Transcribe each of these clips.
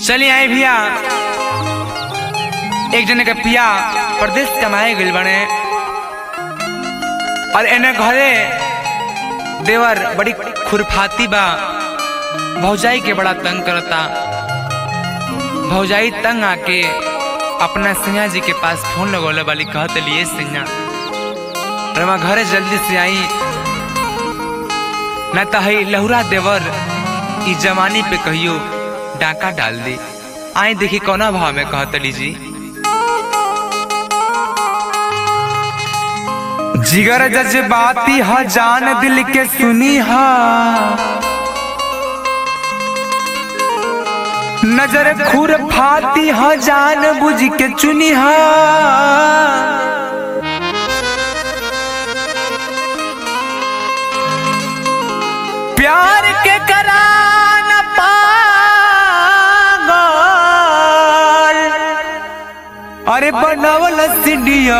चलिए आए भैया, एक जने के पिया प्रदेश कमाए गए बने और एने घरे देवर बड़ी खुरफाती बा, भौजाई के बड़ा तंग करता। भौजाई तंग आके अपना सिंहा जी के पास फोन लगौले वाली कहते लिए सिंहा रमा घरे जल्दी से आई, न तो है लहुरा देवर ई जवानी पे कहियो डाका डाल दी। आई देखी कौना भाव में कहते लीजी। जिगर जज्बाती हा जान दिल के सुनी हा, नजर खुर फाती हा जान बुझ के चुनी हा। प्यार के करान पागल अरे बनावल सिंडिया,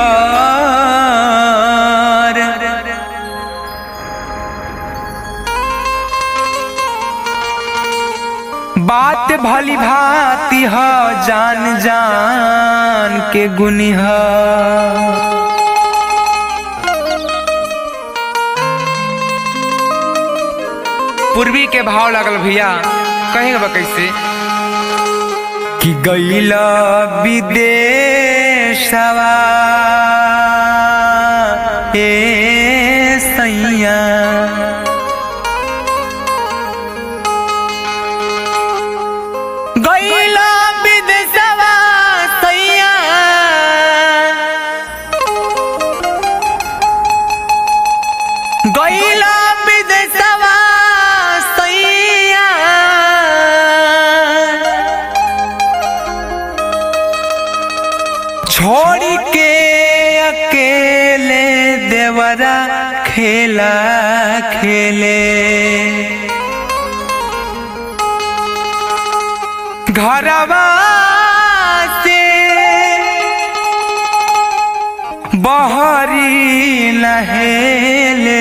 बात भली भाती ह जान जान के गुनी ह। पूर्वी के भाव लागल भैया, कहेगा कैसे कि गईला विदेशवा ए सैया, गईला विदेशवा सैया, गईला विदेशवा सैया, छोड़ के अकेले देवरा खेला खेले। घरवा से बहरी नहेले,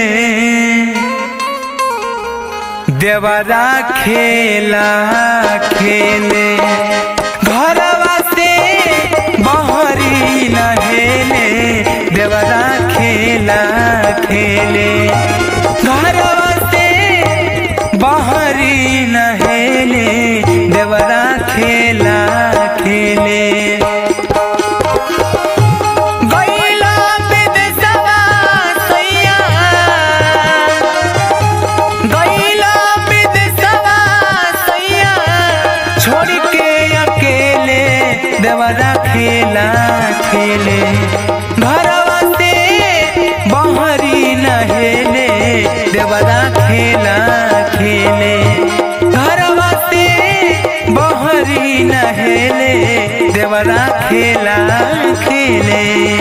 देवरा खेला खेले। घरवा से बहरी नहेले, देवरा खेला खेले। घरवा से बहरी नहेले, देवरा खेला खेले। गईला विदेशवा सैया, गईला विदेशवा सैया, छोड़ के अकेले देवरा खेला खेले। घरवा से बहरी नहेले, देवरा खेला खेले। घरवा से बहरी नहेले, देवरा खेला खेले।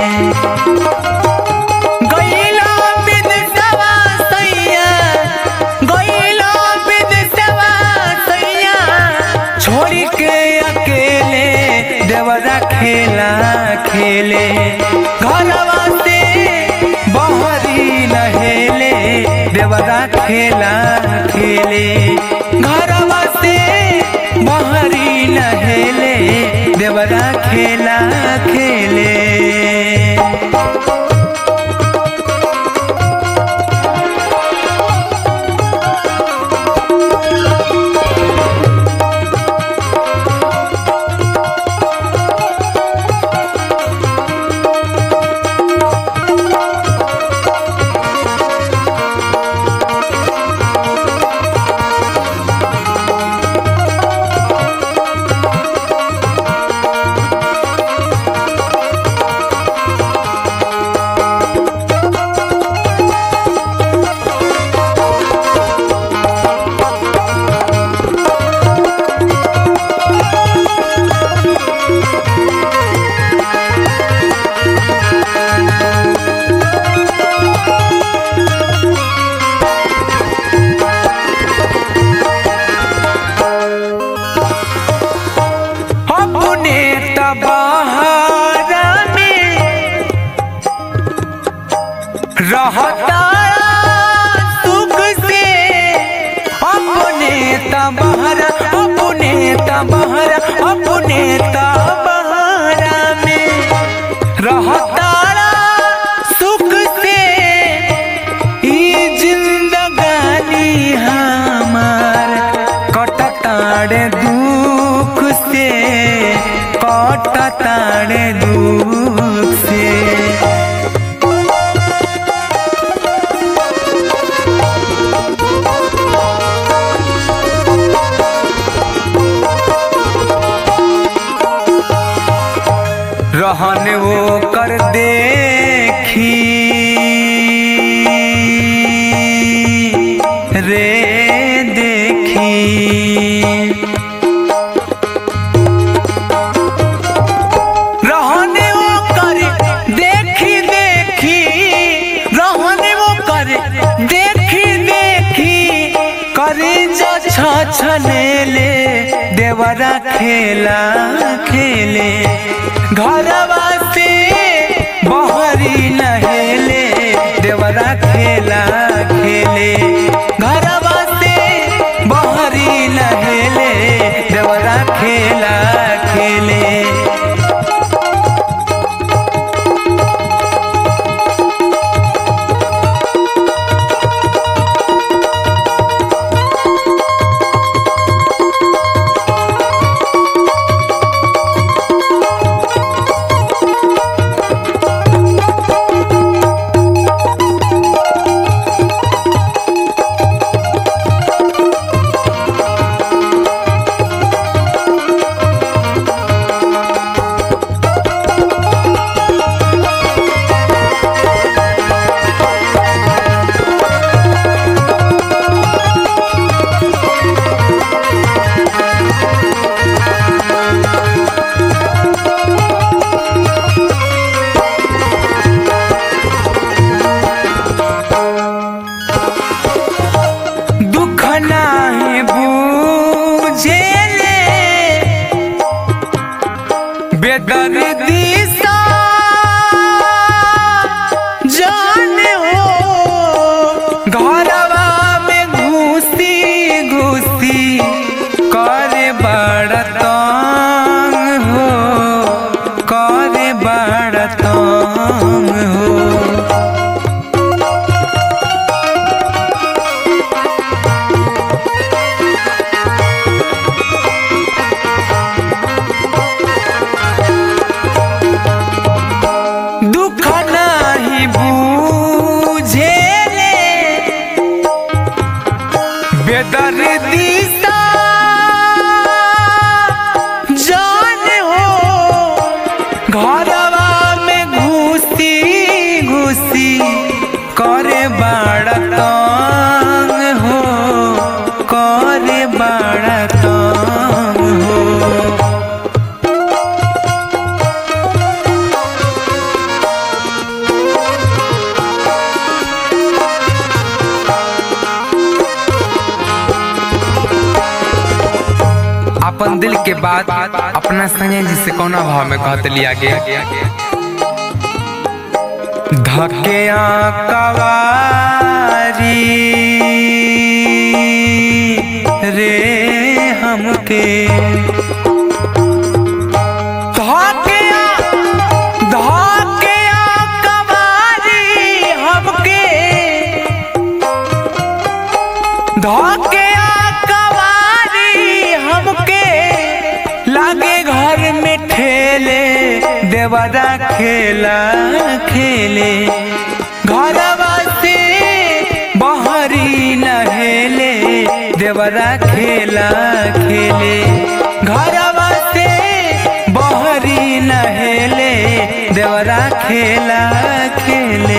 गईला विदेशवा सैया, गईला विदेशवा सैया, छोड़ के अकेले देवरा खेला खेले। घरवा से बहरी नहेले, देवरा खेला खेले। घरवा से बहरी नहेले, देवरा खेला खेले। रहता सुख से अपने तबहरा अपने तबहरा अपने तबहरा में रहतारा सुख से ई जिंदगानी हमार कटताड़े दुख से कटताड़े दुख से रहन वो कर देखी रे देखी रहन वो कर देखी देखी रहन वो कर देखी देखी करी जो छछने ले देवरा खेला खेले घरवा से बहरी नहेले देवरा खेला खेले घरवा से बहरी नहेले देवरा खेला खेले बेदर्दी सा जान हो घरवा में घुसी घुसी करे बड़ा तंग हो करे बड़ा तंग हो बेदर्दी सा जान हो घरवा में घुसी घुसी करे बड़ा तंग हो करे बड़ा तंग हो अपन दिल के बात अपना संजय जी से कौना भाव में कहते लिया गया धके कवारी रे हमके धके कवारी हमके धके लागे घर में ठेले देवरा खेला खेले घरवा से बहरी नहेले देवरा खेला खेले घरवा से बहरी नहेले देवरा खेला खेले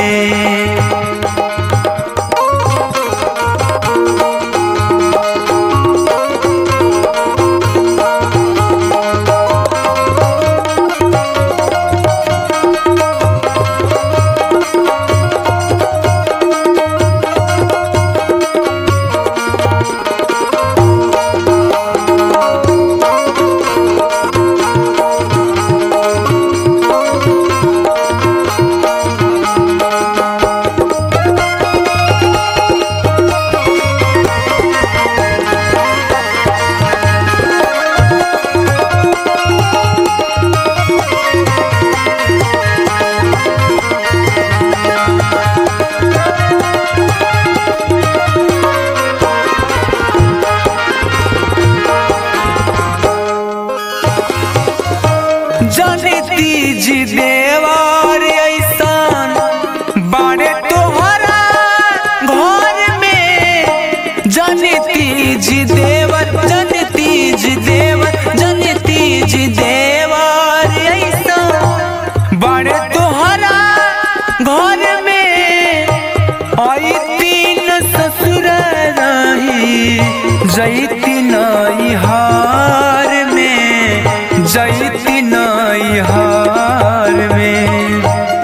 जी देवर जनती जी देवर जनती जी देवर ऐसा बड़े तोहरा घर में आई तीन ससुर रही जैती नई हार में जैती नई हार में।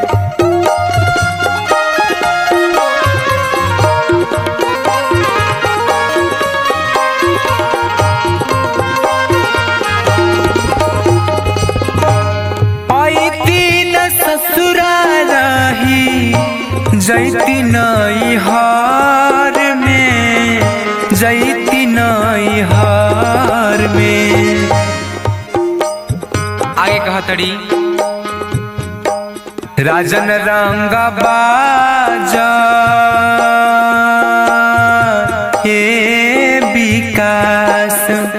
ससुरा रही जैती नई हार में जैती नई हार में। आगे कहा तड़ी राजन रंगा बाजा हे विकास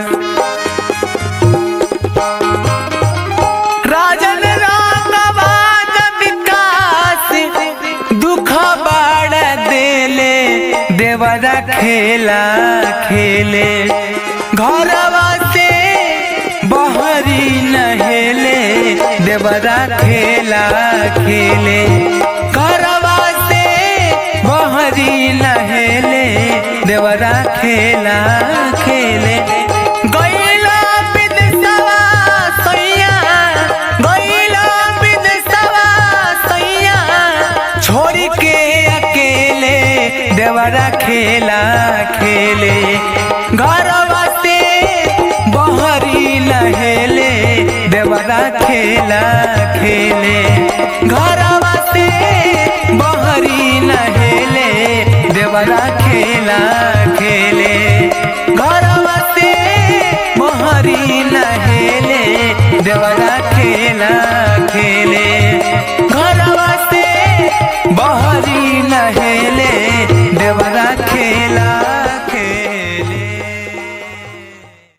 देवरा खेला खेले घरवा से बहरी नहेले देवरा खेला खेले घरवा से बहरी नहेले देवरा खेला खेले। गैला विदेशवा सैया गैला विदेशवा सैया छोड़ के अकेले देवरा खेला खेले घरवा से बहरी नहेले देवरा खेला खेले घरवा से बहरी नहेले देवरा खेला खेले घरवा से बहरी नहेले देवरा